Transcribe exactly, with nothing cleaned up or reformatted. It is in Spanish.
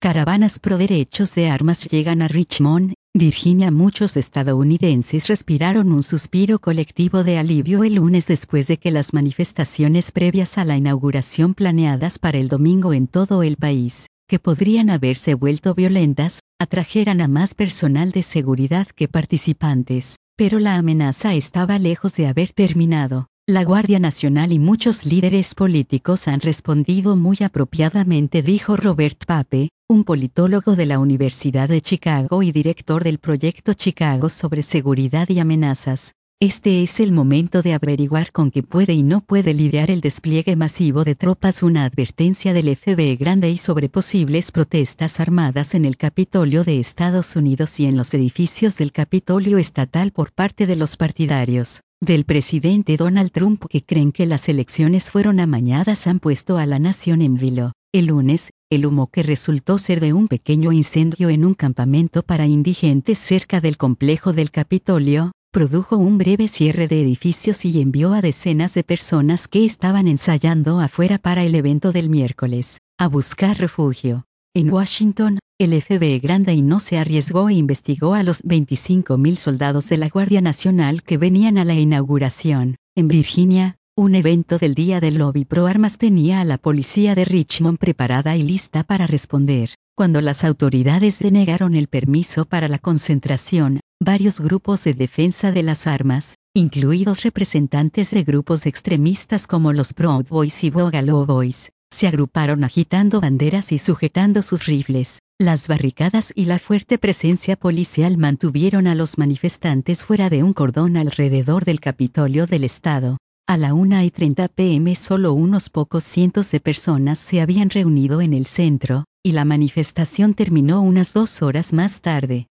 Caravanas pro derechos de armas llegan a Richmond, Virginia. Muchos estadounidenses respiraron un suspiro colectivo de alivio el lunes después de que las manifestaciones previas a la inauguración planeadas para el domingo en todo el país, que podrían haberse vuelto violentas, atrajeran a más personal de seguridad que participantes, pero la amenaza estaba lejos de haber terminado. La Guardia Nacional y muchos líderes políticos han respondido muy apropiadamente, dijo Robert Pape, un politólogo de la Universidad de Chicago y director del proyecto Chicago sobre seguridad y amenazas. Este es el momento de averiguar con qué puede y no puede lidiar el despliegue masivo de tropas. Una advertencia del F B I grande y sobre posibles protestas armadas en el Capitolio de Estados Unidos y en los edificios del Capitolio estatal por parte de los partidarios del presidente Donald Trump que creen que las elecciones fueron amañadas han puesto a la nación en vilo. El lunes, el humo que resultó ser de un pequeño incendio en un campamento para indigentes cerca del complejo del Capitolio, produjo un breve cierre de edificios y envió a decenas de personas que estaban ensayando afuera para el evento del miércoles, a buscar refugio. En Washington, el F B I grande y no se arriesgó e investigó a los veinticinco mil soldados de la Guardia Nacional que venían a la inauguración. En Virginia, un evento del Día del Lobby Pro Armas tenía a la policía de Richmond preparada y lista para responder. Cuando las autoridades denegaron el permiso para la concentración, varios grupos de defensa de las armas, incluidos representantes de grupos extremistas como los Proud Boys y Boogaloo Boys, se agruparon agitando banderas y sujetando sus rifles. Las barricadas y la fuerte presencia policial mantuvieron a los manifestantes fuera de un cordón alrededor del Capitolio del Estado. A la una y treinta p m solo unos pocos cientos de personas se habían reunido en el centro, y la manifestación terminó unas dos horas más tarde.